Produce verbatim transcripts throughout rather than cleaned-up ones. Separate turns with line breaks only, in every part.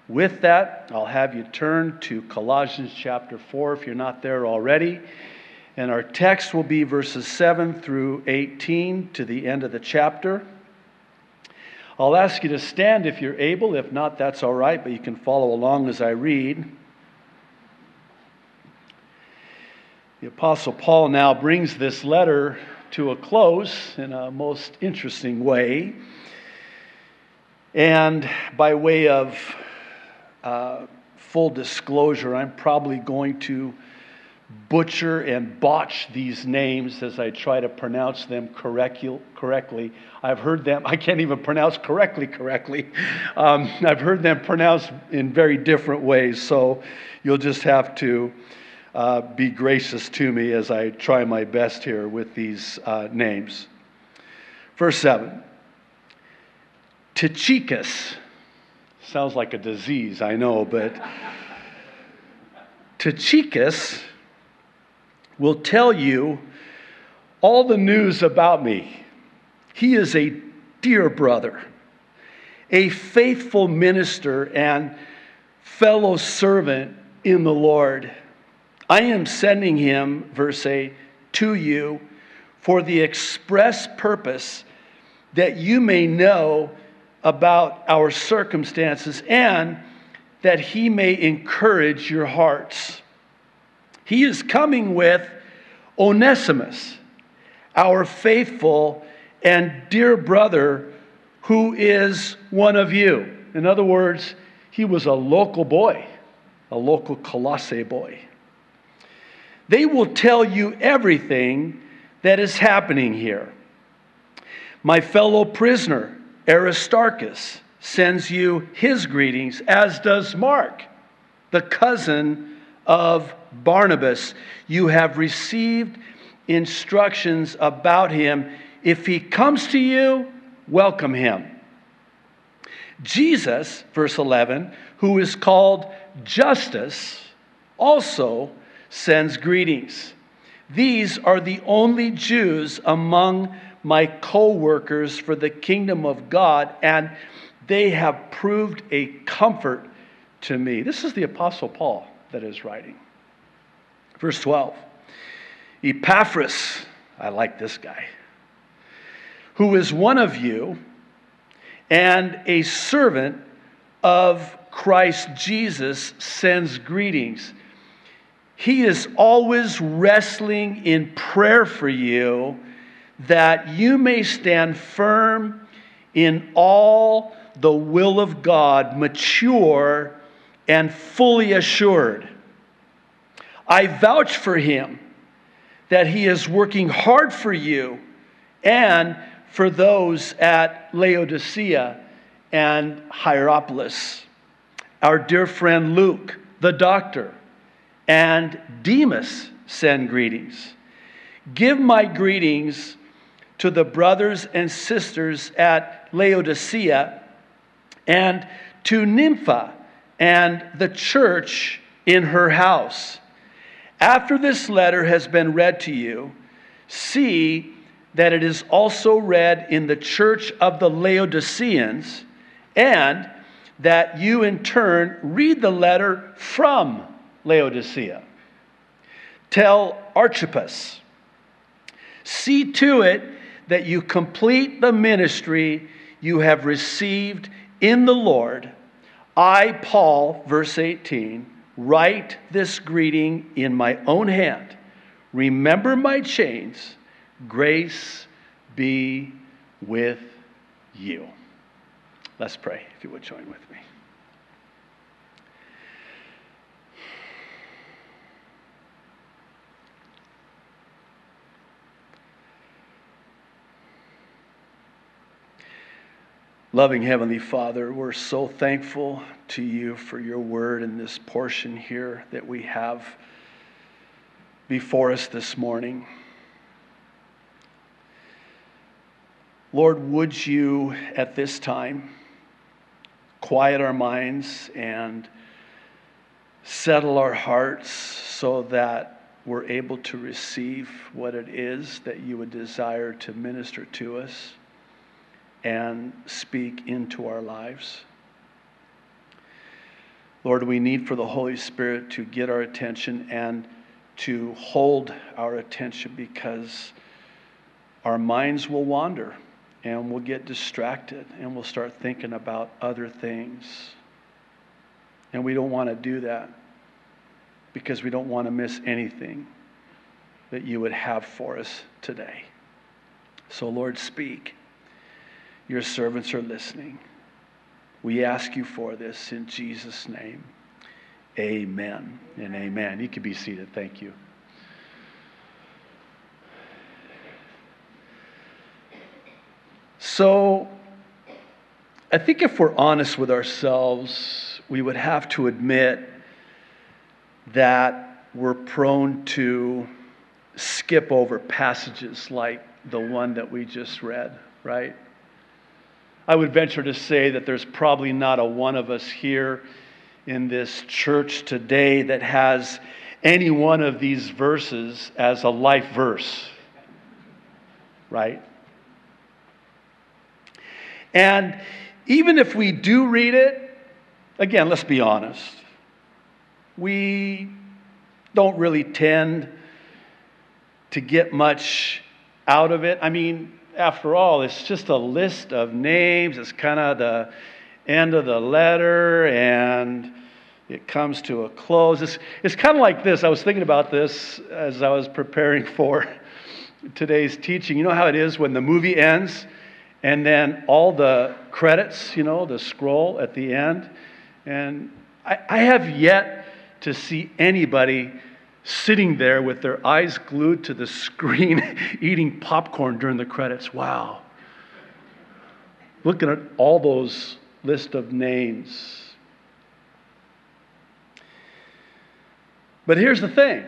With that, I'll have you turn to Colossians chapter four if you're not there already. And our text will be verses seven through eighteen to the end of the chapter. I'll ask you to stand if you're able. If not, that's all right, but you can follow along as I read. The Apostle Paul now brings this letter to a close in a most interesting way. And by way of uh, full disclosure, I'm probably going to butcher and botch these names as I try to pronounce them correct, correctly. I've heard them, I can't even pronounce correctly correctly. Um, I've heard them pronounced in very different ways, so you'll just have to uh, be gracious to me as I try my best here with these uh, names. Verse seven. Tychicus. Sounds like a disease, I know, but Tychicus will tell you all the news about me. He is a dear brother, a faithful minister and fellow servant in the Lord. I am sending him, verse eight, to you for the express purpose that you may know about our circumstances and that he may encourage your hearts. He is coming with Onesimus, our faithful and dear brother who is one of you. In other words, he was a local boy, a local Colossae boy. They will tell you everything that is happening here. My fellow prisoner, Aristarchus, sends you his greetings, as does Mark, the cousin of Barnabas. You have received instructions about him. If he comes to you, welcome him. Jesus, verse eleven, who is called Justus, also sends greetings. These are the only Jews among my co-workers for the kingdom of God, and they have proved a comfort to me. This is the Apostle Paul that is writing. Verse twelve. Epaphras, I like this guy, who is one of you and a servant of Christ Jesus, sends greetings. He is always wrestling in prayer for you, that you may stand firm in all the will of God, mature and fully assured. I vouch for him that he is working hard for you and for those at Laodicea and Hierapolis. Our dear friend Luke, the doctor, and Demas send greetings. Give my greetings to the brothers and sisters at Laodicea and to Nympha and the church in her house. After this letter has been read to you, see that it is also read in the church of the Laodiceans, and that you in turn read the letter from Laodicea. Tell Archippus, see to it that you complete the ministry you have received in the Lord. I, Paul, verse eighteen, write this greeting in my own hand. Remember my chains. Grace be with you. Let's pray, if you would join with me. Loving Heavenly Father, we're so thankful to you for your word in this portion here that we have before us this morning. Lord, would you at this time quiet our minds and settle our hearts so that we're able to receive what it is that you would desire to minister to us and speak into our lives. Lord, we need for the Holy Spirit to get our attention and to hold our attention, because our minds will wander and we'll get distracted and we'll start thinking about other things. And we don't want to do that, because we don't want to miss anything that you would have for us today. So Lord, speak. Your servants are listening. We ask you for this in Jesus' name. Amen and amen. You can be seated. Thank you. So, I think if we're honest with ourselves, we would have to admit that we're prone to skip over passages like the one that we just read, right? I would venture to say that there's probably not a one of us here in this church today that has any one of these verses as a life verse, right? And even if we do read it, again, let's be honest, we don't really tend to get much out of it. I mean, after all, it's just a list of names. It's kind of the end of the letter, and it comes to a close. It's, it's kind of like this. I was thinking about this as I was preparing for today's teaching. You know how it is when the movie ends, and then all the credits, you know, the scroll at the end. And I, I have yet to see anybody sitting there with their eyes glued to the screen, eating popcorn during the credits. Wow. Looking at all those list of names. But here's the thing.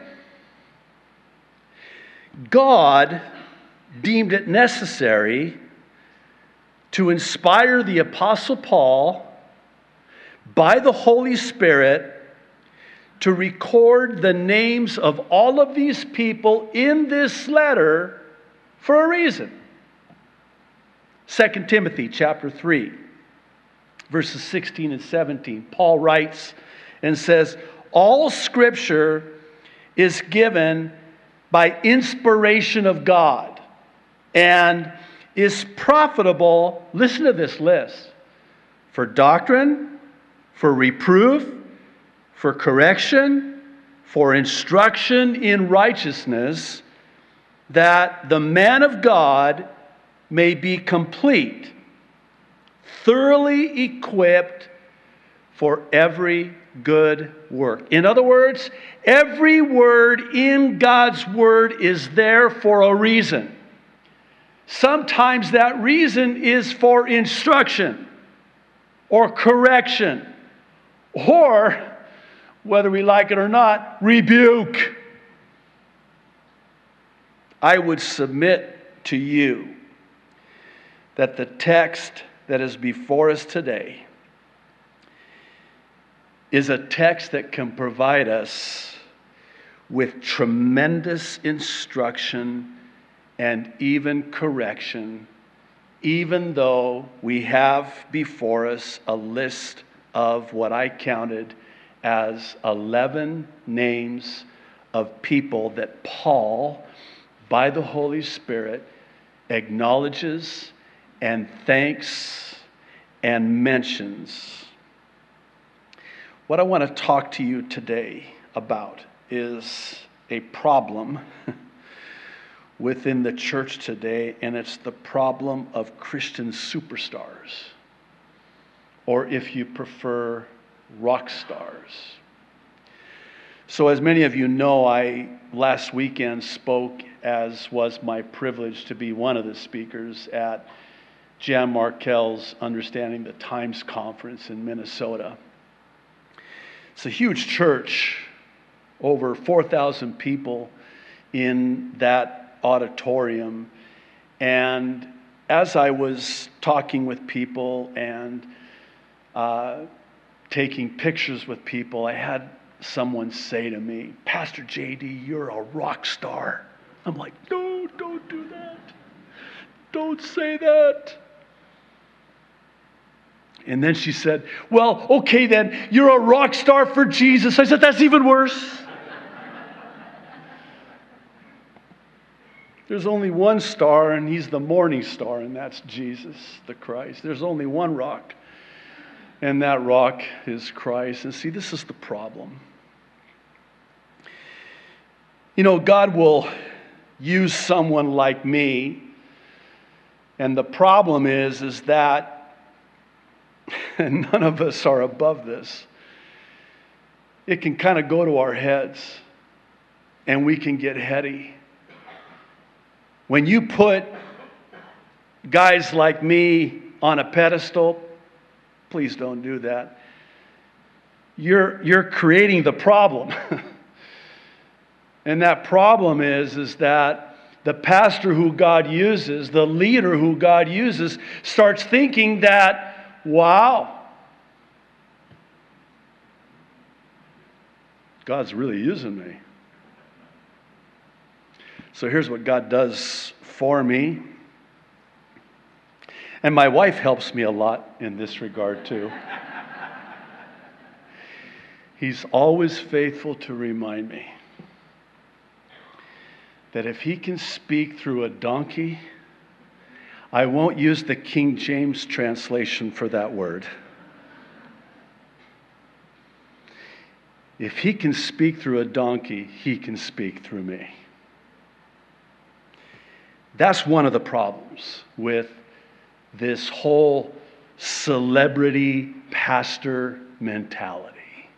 God deemed it necessary to inspire the Apostle Paul by the Holy Spirit to record the names of all of these people in this letter for a reason. Second Timothy chapter three, verses sixteen and seventeen. Paul writes and says, all Scripture is given by inspiration of God and is profitable, listen to this list, for doctrine, for reproof, for correction, for instruction in righteousness, that the man of God may be complete, thoroughly equipped for every good work. In other words, every word in God's Word is there for a reason. Sometimes that reason is for instruction or correction, or, whether we like it or not, rebuke. I would submit to you that the text that is before us today is a text that can provide us with tremendous instruction and even correction, even though we have before us a list of what I counted as eleven names of people that Paul, by the Holy Spirit, acknowledges and thanks and mentions. What I want to talk to you today about is a problem within the church today, and it's the problem of Christian superstars, or if you prefer, rock stars. So as many of you know, I last weekend spoke, as was my privilege to be one of the speakers at Jan Markell's Understanding the Times conference in Minnesota. It's a huge church, over four thousand people in that auditorium. And as I was talking with people and uh, taking pictures with people, I had someone say to me, Pastor J D, you're a rock star. I'm like, no, don't do that. Don't say that. And then she said, well, okay then, you're a rock star for Jesus. I said, that's even worse. There's only one star, and he's the morning star, and that's Jesus, the Christ. There's only one rock, and that rock is Christ. And see, this is the problem. You know, God will use someone like me, and the problem is, is that none of us are above this. It can kind of go to our heads, and we can get heady. When you put guys like me on a pedestal, please don't do that. You're, you're creating the problem. And that problem is, is that the pastor who God uses, the leader who God uses, starts thinking that, wow, God's really using me. So here's what God does for me. And my wife helps me a lot in this regard too. He's always faithful to remind me that if he can speak through a donkey, I won't use the King James translation for that word. If he can speak through a donkey, he can speak through me. That's one of the problems with this whole celebrity pastor mentality.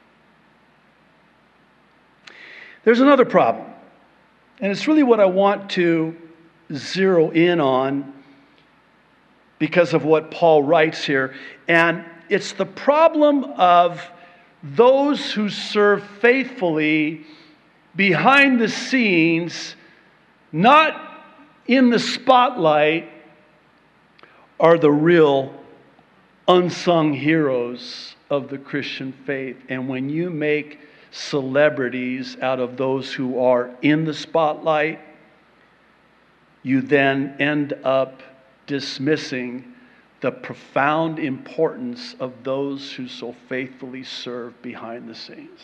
There's another problem, and it's really what I want to zero in on because of what Paul writes here, and it's the problem of those who serve faithfully behind the scenes, not in the spotlight, are the real unsung heroes of the Christian faith. And when you make celebrities out of those who are in the spotlight, you then end up dismissing the profound importance of those who so faithfully serve behind the scenes.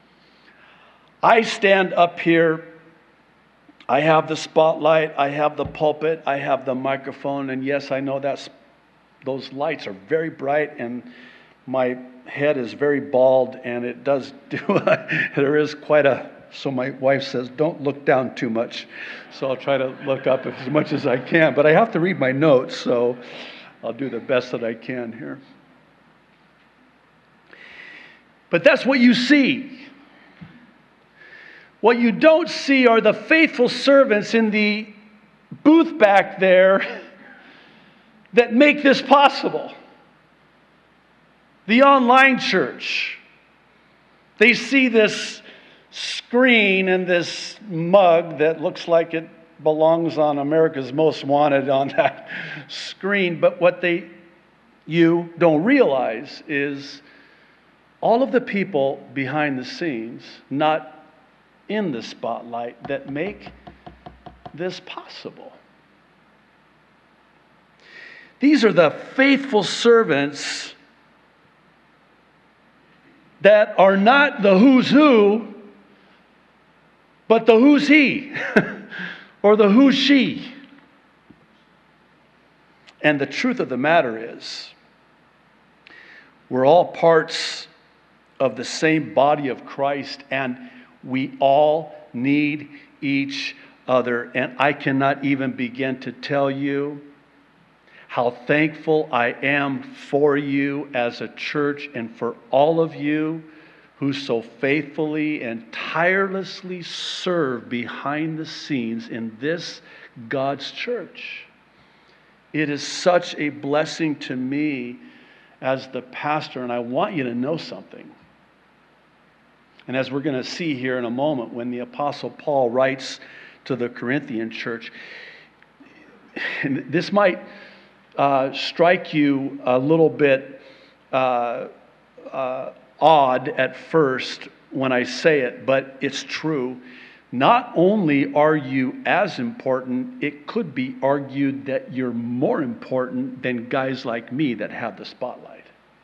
I stand up here, I have the spotlight, I have the pulpit, I have the microphone, and yes, I know that's those lights are very bright, and my head is very bald, and it does do, there is quite a, so my wife says, don't look down too much. So I'll try to look up as much as I can, but I have to read my notes, so I'll do the best that I can here. But that's what you see. What you don't see are the faithful servants in the booth back there that make this possible. The online church. They see this screen and this mug that looks like it belongs on America's Most Wanted on that screen. But what they, you don't realize is all of the people behind the scenes, not in the spotlight, that make this possible. These are the faithful servants that are not the who's who, but the who's he, or the who's she. And the truth of the matter is, we're all parts of the same body of Christ, and we all need each other. And I cannot even begin to tell you how thankful I am for you as a church and for all of you who so faithfully and tirelessly serve behind the scenes in this God's church. It is such a blessing to me as the pastor, and I want you to know something. And as we're going to see here in a moment, when the Apostle Paul writes to the Corinthian church, and this might uh, strike you a little bit uh, uh, odd at first when I say it, but it's true. Not only are you as important, it could be argued that you're more important than guys like me that have the spotlight.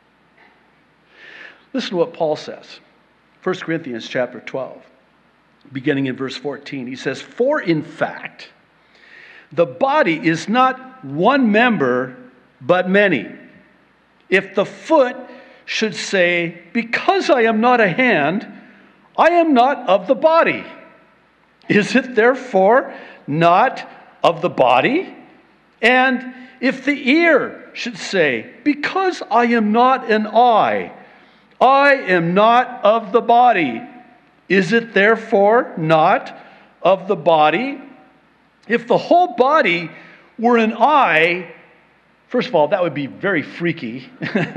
Listen to what Paul says. First Corinthians chapter twelve, beginning in verse fourteen. He says, "For in fact, the body is not one member, but many. If the foot should say, 'Because I am not a hand, I am not of the body,' is it therefore not of the body? And if the ear should say, 'Because I am not an eye, I am not of the body,' is it therefore not of the body? If the whole body were an eye," first of all, that would be very freaky.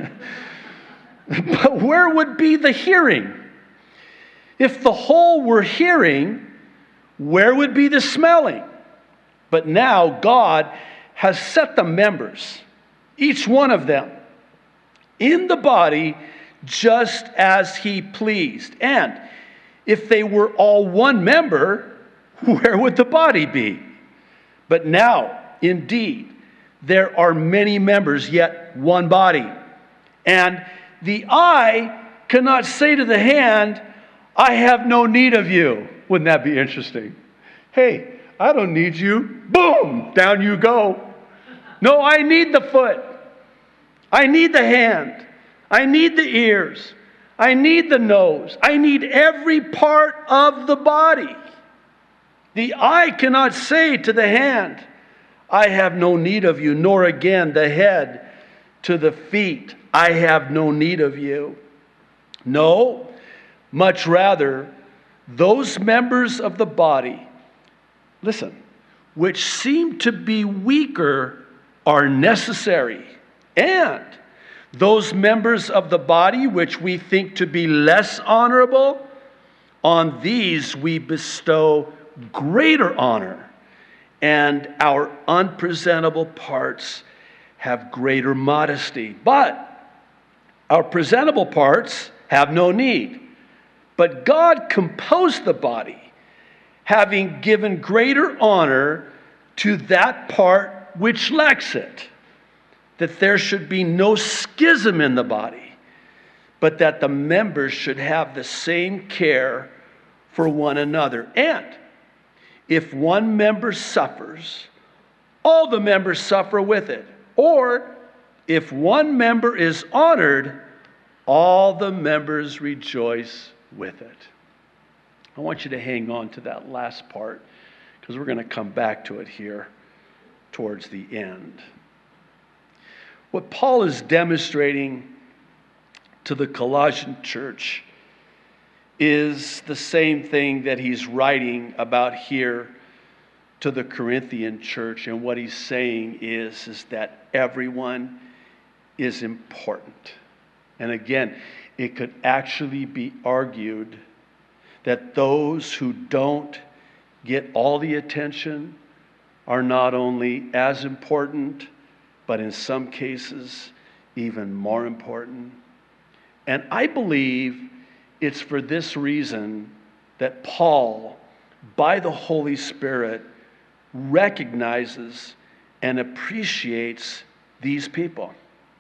"But where would be the hearing? If the whole were hearing, where would be the smelling? But now God has set the members, each one of them, in the body just as He pleased. And if they were all one member, where would the body be? But now, indeed, there are many members, yet one body. And the eye cannot say to the hand, 'I have no need of you.'" Wouldn't that be interesting? "Hey, I don't need you." Boom! Down you go. "No, I need the foot. I need the hand. I need the ears. I need the nose. I need every part of the body. The eye cannot say to the hand, 'I have no need of you,' nor again the head to the feet, 'I have no need of you.' No, much rather, those members of the body, listen, which seem to be weaker are necessary. And those members of the body which we think to be less honorable, on these we bestow greater honor, and our unpresentable parts have greater modesty. But our presentable parts have no need. But God composed the body, having given greater honor to that part which lacks it, that there should be no schism in the body, but that the members should have the same care for one another. And if one member suffers, all the members suffer with it. Or if one member is honored, all the members rejoice with it." I want you to hang on to that last part, because we're going to come back to it here towards the end. What Paul is demonstrating to the Colossian church is the same thing that he's writing about here to the Corinthian church. And what he's saying is, is that everyone is important. And again, it could actually be argued that those who don't get all the attention are not only as important, but in some cases, even more important. And I believe it's for this reason that Paul, by the Holy Spirit, recognizes and appreciates these people.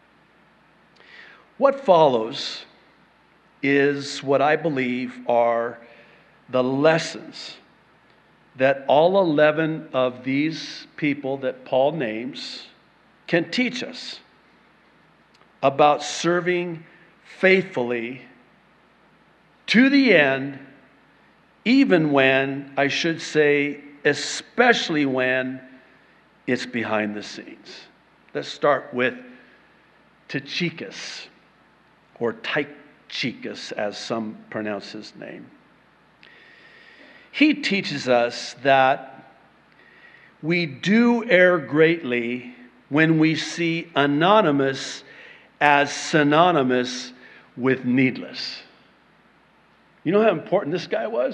What follows is what I believe are the lessons that all eleven of these people that Paul names can teach us about serving faithfully to the end, even when, I should say, especially when it's behind the scenes. Let's start with Tychicus, or Tychicus, as some pronounce his name. He teaches us that we do err greatly when we see anonymous as synonymous with needless. You know how important this guy was?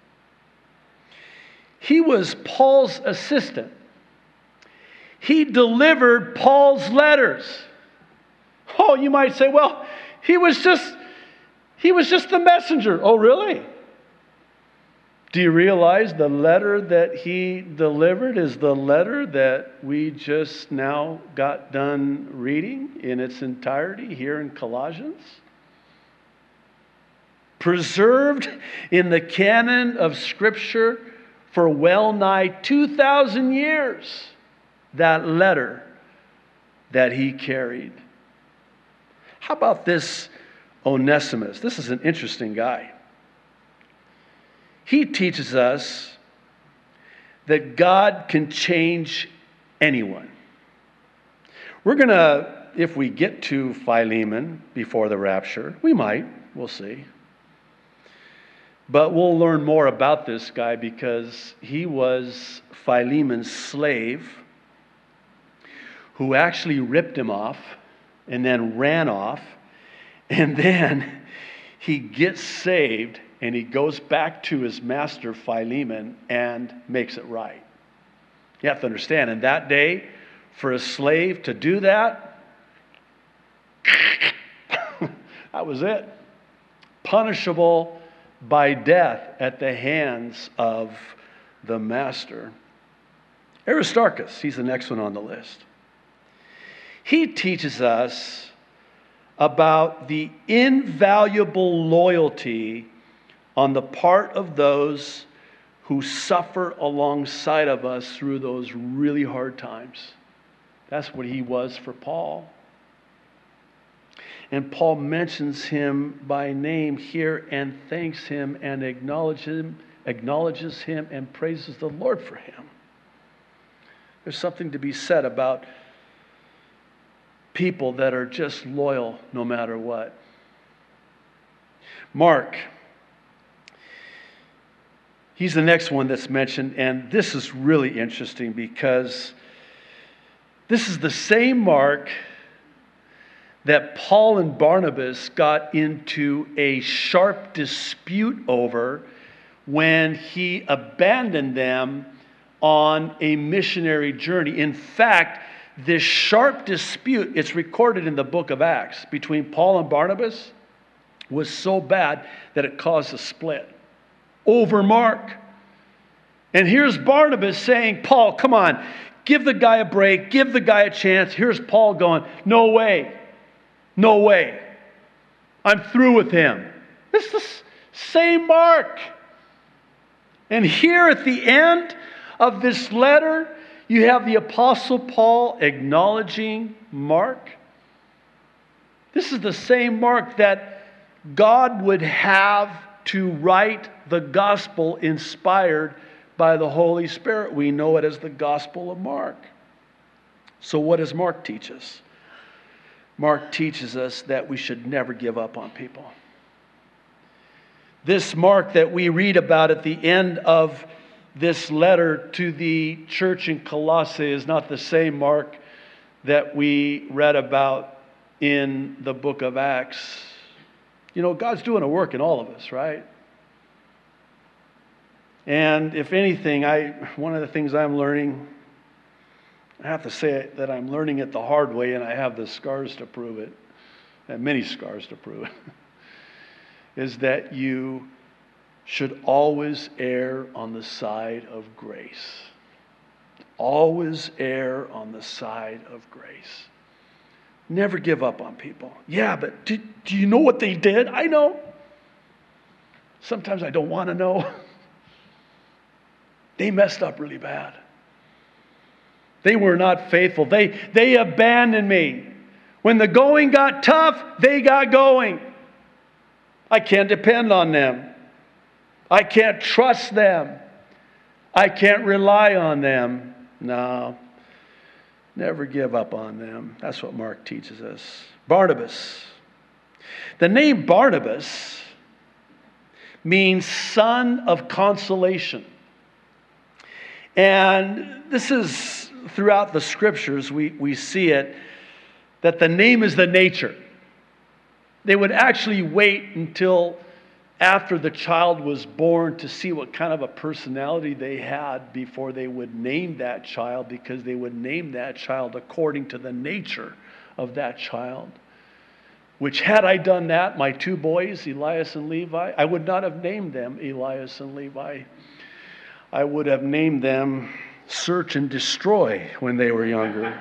He was Paul's assistant. He delivered Paul's letters. Oh, you might say, well, he was just he was just the messenger. Oh, really? Do you realize the letter that he delivered is the letter that we just now got done reading in its entirety here in Colossians? preserved in the canon of Scripture for well nigh two thousand years, that letter that he carried. How about this Onesimus? This is an interesting guy. He teaches us that God can change anyone. We're going to, if we get to Philemon before the rapture, we might, we'll see. But we'll learn more about this guy because he was Philemon's slave who actually ripped him off and then ran off. And then he gets saved and he goes back to his master Philemon and makes it right. You have to understand, in that day, for a slave to do that, that was it. Punishable by death at the hands of the master. Aristarchus, he's the next one on the list. He teaches us about the invaluable loyalty on the part of those who suffer alongside of us through those really hard times. That's what he was for Paul. And Paul mentions him by name here and thanks him and acknowledges him, acknowledges him and praises the Lord for him. There's something to be said about people that are just loyal no matter what. Mark, he's the next one that's mentioned, and this is really interesting because this is the same Mark that Paul and Barnabas got into a sharp dispute over when he abandoned them on a missionary journey. In fact, this sharp dispute, it's recorded in the book of Acts, between Paul and Barnabas, was so bad that it caused a split over Mark. And here's Barnabas saying, Paul, come on, give the guy a break, give the guy a chance. Here's Paul going, no way, no way. I'm through with him. It's the same Mark. And here at the end of this letter, you have the Apostle Paul acknowledging Mark. This is the same Mark that God would have to write the gospel inspired by the Holy Spirit. We know it as the Gospel of Mark. So what does Mark teach us? Mark teaches us that we should never give up on people. This Mark that we read about at the end of this letter to the church in Colossae is not the same Mark that we read about in the book of Acts. You know, God's doing a work in all of us, right? And if anything, I one of the things I'm learning, I have to say that I'm learning it the hard way, and I have the scars to prove it, and many scars to prove it, is that you should always err on the side of grace. Always err on the side of grace. Never give up on people. Yeah, but do, do you know what they did? I know. Sometimes I don't want to know. They messed up really bad. They were not faithful. They, they abandoned me. When the going got tough, they got going. I can't depend on them. I can't trust them. I can't rely on them. No. Never give up on them. That's what Mark teaches us. Barnabas. The name Barnabas means son of consolation. And this is throughout the scriptures, we, we see it, that the name is the nature. They would actually wait until after the child was born to see what kind of a personality they had before they would name that child, because they would name that child according to the nature of that child. Which, had I done that, my two boys, Elias and Levi, I would not have named them Elias and Levi. I would have named them Search and Destroy when they were younger.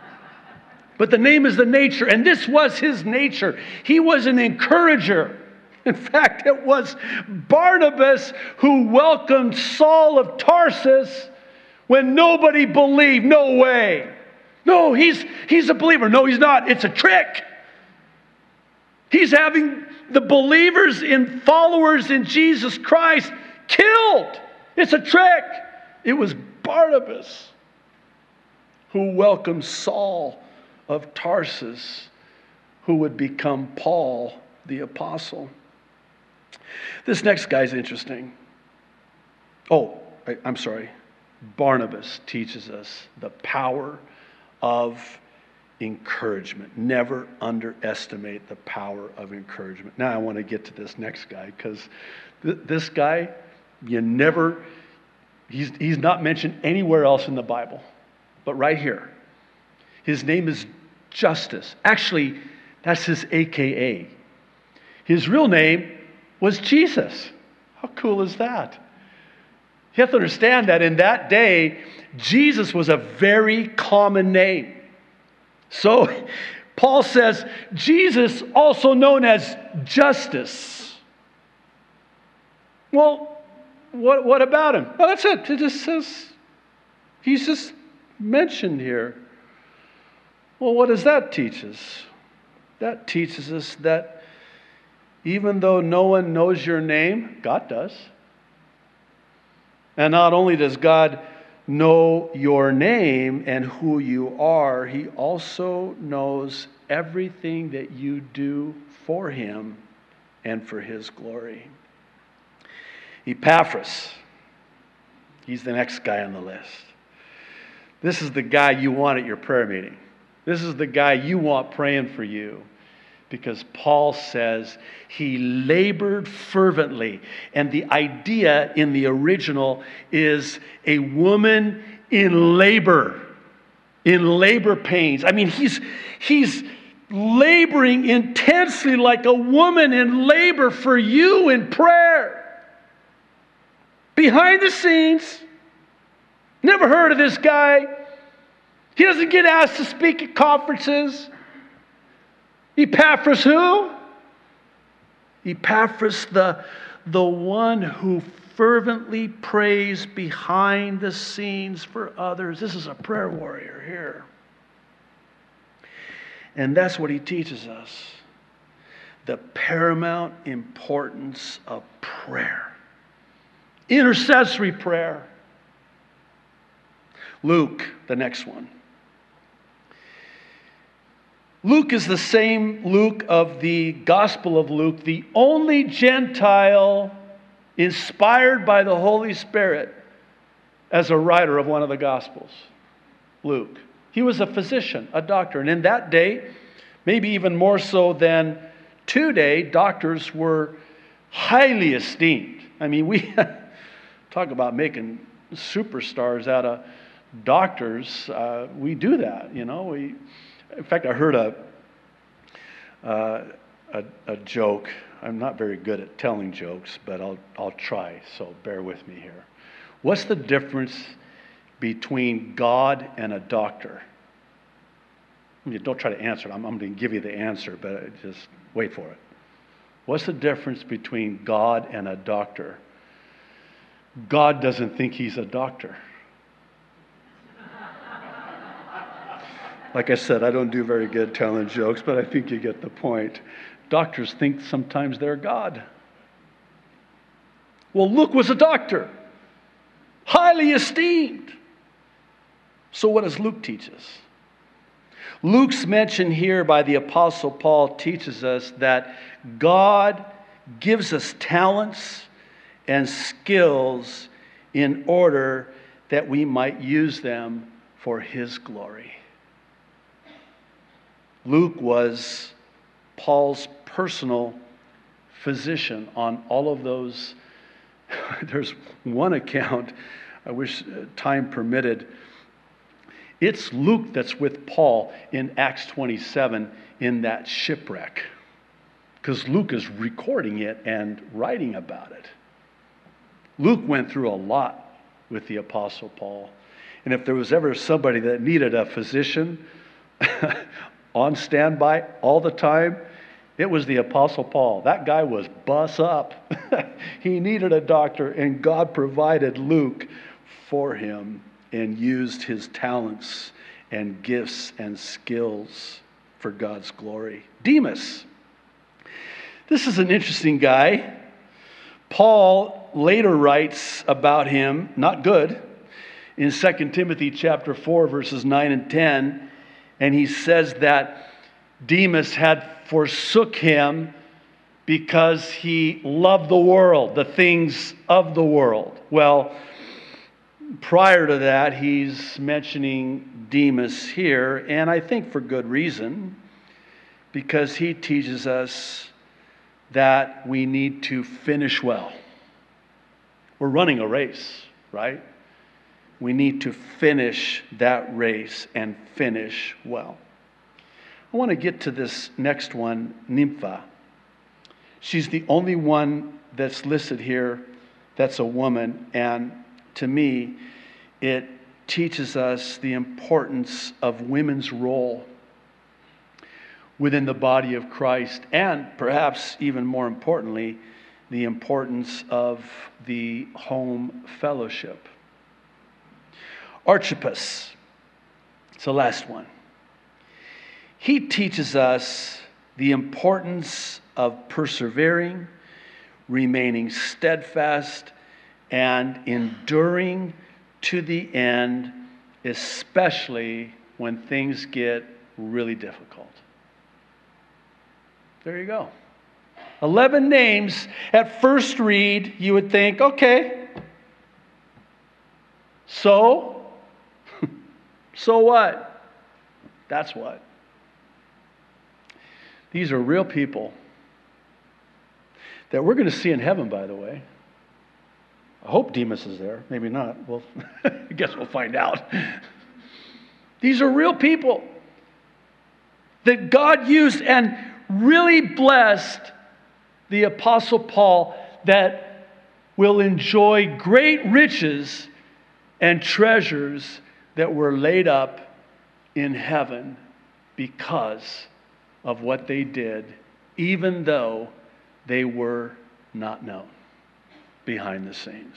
But the name is the nature, and this was his nature. He was an encourager. In fact, it was Barnabas who welcomed Saul of Tarsus when nobody believed. No way. No, he's, he's a believer. No, he's not. It's a trick. He's having the believers and followers in Jesus Christ killed. It's a trick. It was Barnabas who welcomed Saul of Tarsus, who would become Paul the Apostle. This next guy's interesting. Oh, I, I'm sorry. Barnabas teaches us the power of encouragement. Never underestimate the power of encouragement. Now I want to get to this next guy, because th- this guy, you never, he's, he's not mentioned anywhere else in the Bible, but right here. His name is Justus. Actually, that's his A K A. His real name was Jesus. How cool is that? You have to understand that in that day, Jesus was a very common name. So Paul says, Jesus, also known as Justus. Well, what, what about him? Well, that's it. It just says, he's just mentioned here. Well, what does that teach us? That teaches us that even though no one knows your name, God does. And not only does God know your name and who you are, He also knows everything that you do for Him and for His glory. Epaphras, he's the next guy on the list. This is the guy you want at your prayer meeting. This is the guy you want praying for you. Because Paul says he labored fervently. And the idea in the original is a woman in labor. In labor pains. I mean, he's, he's laboring intensely like a woman in labor for you in prayer. Behind the scenes. Never heard of this guy. He doesn't get asked to speak at conferences. Epaphras who? Epaphras, the, the one who fervently prays behind the scenes for others. This is a prayer warrior here. And that's what he teaches us. The paramount importance of prayer. Intercessory prayer. Luke, the next one. Luke is the same Luke of the Gospel of Luke, the only Gentile inspired by the Holy Spirit as a writer of one of the Gospels. Luke. He was a physician, a doctor. And in that day, maybe even more so than today, doctors were highly esteemed. I mean, we talk about making superstars out of doctors. Uh, we do that, you know. We... In fact, I heard a, uh, a a joke. I'm not very good at telling jokes, but I'll I'll try. So bear with me here. What's the difference between God and a doctor? I mean, don't try to answer it. I'm, I'm going to give you the answer, but just wait for it. What's the difference between God and a doctor? God doesn't think He's a doctor. Like I said, I don't do very good telling jokes, but I think you get the point. Doctors think sometimes they're God. Well, Luke was a doctor, highly esteemed. So what does Luke teach us? Luke's mention here by the Apostle Paul teaches us that God gives us talents and skills in order that we might use them for His glory. Luke was Paul's personal physician on all of those. There's one account, I wish time permitted. It's Luke that's with Paul in Acts twenty-seven in that shipwreck. Because Luke is recording it and writing about it. Luke went through a lot with the Apostle Paul. And if there was ever somebody that needed a physician on standby all the time, It was the Apostle Paul. That guy was bus up. He needed a doctor, and God provided Luke for him and used his talents and gifts and skills for God's glory. Demas. This is an interesting guy. Paul later writes about him, not good, in Second Timothy chapter four, verses nine and ten, and he says that Demas had forsook him because he loved the world, the things of the world. Well, prior to that, he's mentioning Demas here, and I think for good reason, because he teaches us that we need to finish well. We're running a race, right? We need to finish that race and finish well. I want to get to this next one, Nympha. She's the only one that's listed here that's a woman, and to me, it teaches us the importance of women's role within the body of Christ, and perhaps even more importantly, the importance of the home fellowship. Archippus, it's the last one. He teaches us the importance of persevering, remaining steadfast, and enduring to the end, especially when things get really difficult. There you go. Eleven names. At first read, you would think, okay, so? So what? That's what. These are real people that we're going to see in heaven, by the way. I hope Demas is there. Maybe not. Well, I guess we'll find out. These are real people that God used and really blessed the Apostle Paul, that will enjoy great riches and treasures that were laid up in heaven because of what they did, even though they were not known behind the scenes.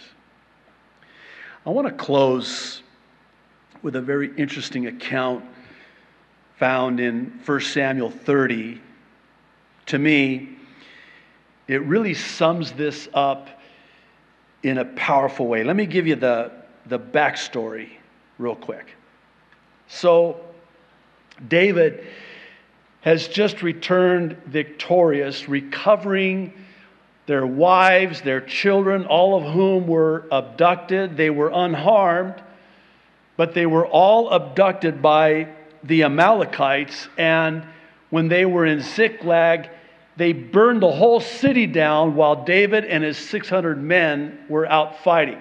I want to close with a very interesting account found in First Samuel thirty. To me, it really sums this up in a powerful way. Let me give you the, the backstory real quick. So, David has just returned victorious, recovering their wives, their children, all of whom were abducted. They were unharmed, but they were all abducted by the Amalekites, and when they were in Ziklag, they burned the whole city down while David and his six hundred men were out fighting.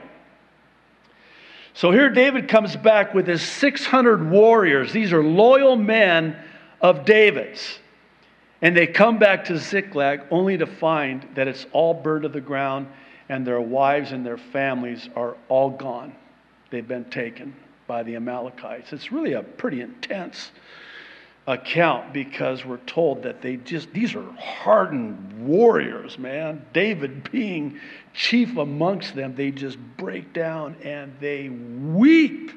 So here David comes back with his six hundred warriors. These are loyal men of David's. And they come back to Ziklag only to find that it's all burned to the ground and their wives and their families are all gone. They've been taken by the Amalekites. It's really a pretty intense account because we're told that they just, these are hardened warriors, man. David being chief amongst them, they just break down and they weep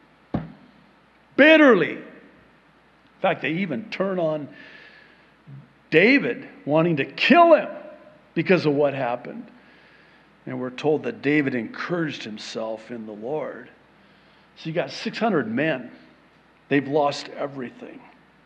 bitterly. In fact, they even turn on David, wanting to kill him because of what happened. And we're told that David encouraged himself in the Lord. So you got six hundred men. They've lost everything.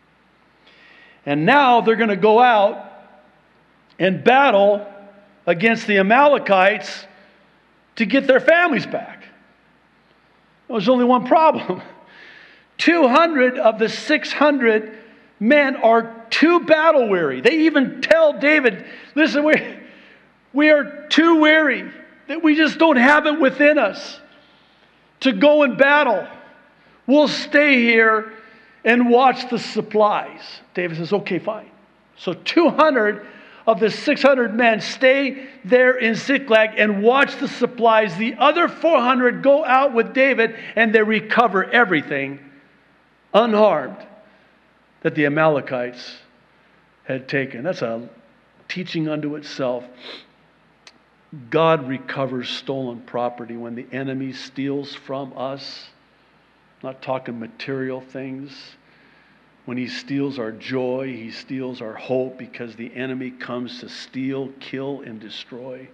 And now they're going to go out and battle against the Amalekites to get their families back. There's only one problem. two hundred of the six hundred men are too battle weary. They even tell David, listen, we, we are too weary, that we just don't have it within us to go and battle. We'll stay here and watch the supplies. David says, okay, fine. So two hundred of the six hundred men stay there in Ziklag and watch the supplies. The other four hundred go out with David and they recover everything unharmed that the Amalekites had taken. That's a teaching unto itself. God recovers stolen property when the enemy steals from us. I'm not talking material things. When he steals our joy, he steals our hope, because the enemy comes to steal, kill, and destroy.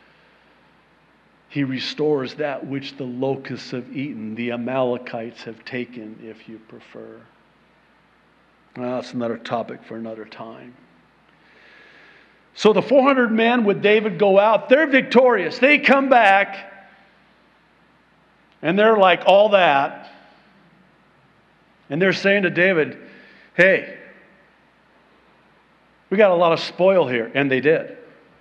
He restores that which the locusts have eaten, the Amalekites have taken, if you prefer. Well, that's another topic for another time. So the four hundred men with David go out. They're victorious. They come back, and they're like all that. And they're saying to David, hey, we got a lot of spoil here. And they did.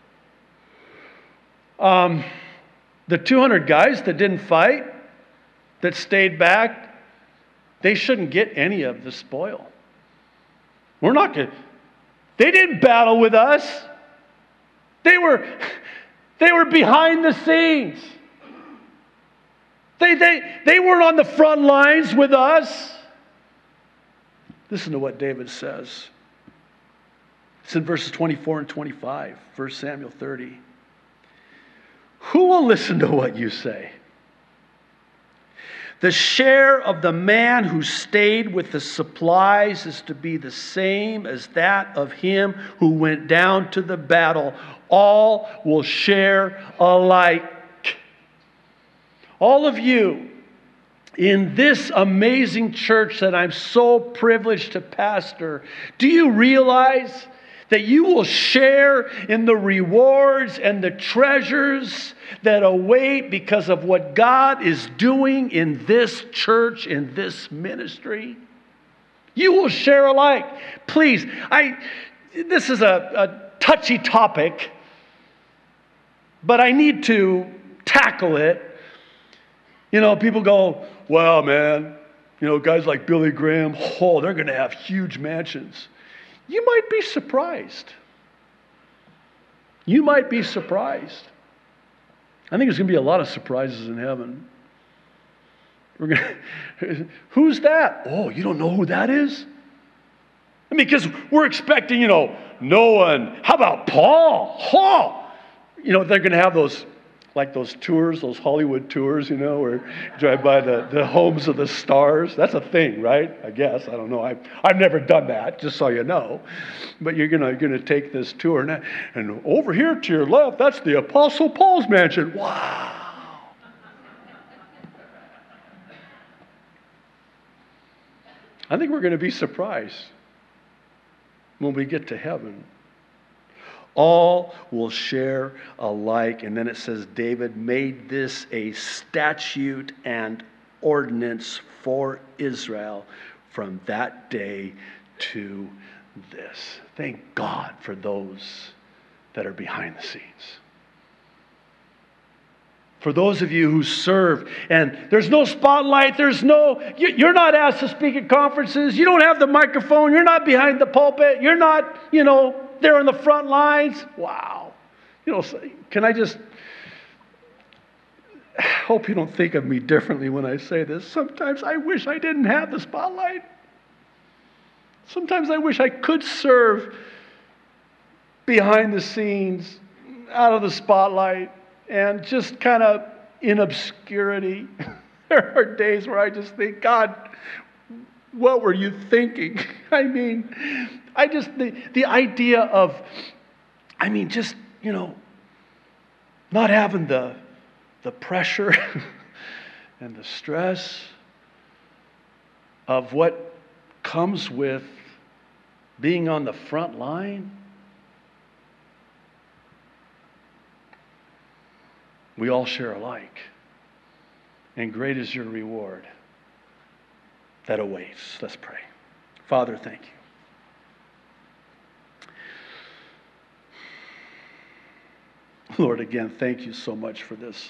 Um, the two hundred guys that didn't fight, that stayed back, they shouldn't get any of the spoil. We're not going to... They didn't battle with us. They were, they were behind the scenes. They, they, they weren't on the front lines with us. Listen to what David says. It's in verses twenty-four and twenty-five, First Samuel thirty. Who will listen to what you say? The share of the man who stayed with the supplies is to be the same as that of him who went down to the battle. All will share alike. All of you in this amazing church that I'm so privileged to pastor, do you realize that you will share in the rewards and the treasures that await because of what God is doing in this church, in this ministry? You will share alike. Please, I. This is a, a touchy topic, but I need to tackle it. You know, people go, well, man, you know, guys like Billy Graham, oh, they're going to have huge mansions. You might be surprised. You might be surprised. I think there's going to be a lot of surprises in heaven. We're going, who's that? Oh, you don't know who that is? I mean, because we're expecting, you know, Noah and how about Paul? Oh, you know, they're going to have those, like those tours, those Hollywood tours, you know, where you drive by the, the homes of the stars. That's a thing, right? I guess. I don't know. I've, I've never done that, just so you know. But you're going you're gonna take this tour. And, and over here to your left, that's the Apostle Paul's mansion. Wow. I think we're going to be surprised when we get to heaven. All will share alike. And then it says, David made this a statute and ordinance for Israel from that day to this. Thank God for those that are behind the scenes. For those of you who serve, and there's no spotlight, there's no, you're not asked to speak at conferences, you don't have the microphone, you're not behind the pulpit, you're not, you know, there on the front lines. Wow. You know, can I just hope you don't think of me differently when I say this. Sometimes I wish I didn't have the spotlight. Sometimes I wish I could serve behind the scenes, out of the spotlight, and just kind of in obscurity. There are days where I just think, God, what were you thinking? I mean, I just, the, the idea of, I mean, just, you know, not having the, the pressure and the stress of what comes with being on the front line. We all share alike. And great is your reward that awaits. Let's pray. Father, thank you. Lord, again, thank you so much for this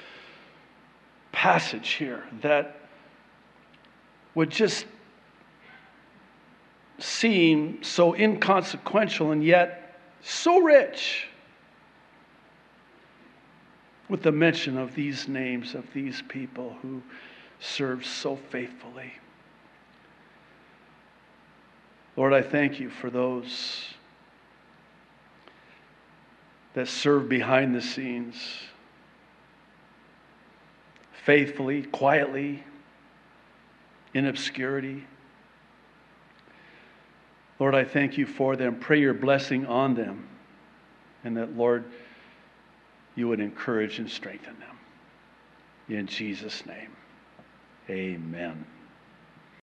passage here that would just seem so inconsequential and yet so rich with the mention of these names of these people who served so faithfully. Lord, I thank you for those that serve behind the scenes, faithfully, quietly, in obscurity. Lord, I thank you for them. Pray your blessing on them, and that, Lord, you would encourage and strengthen them. In Jesus' name, amen.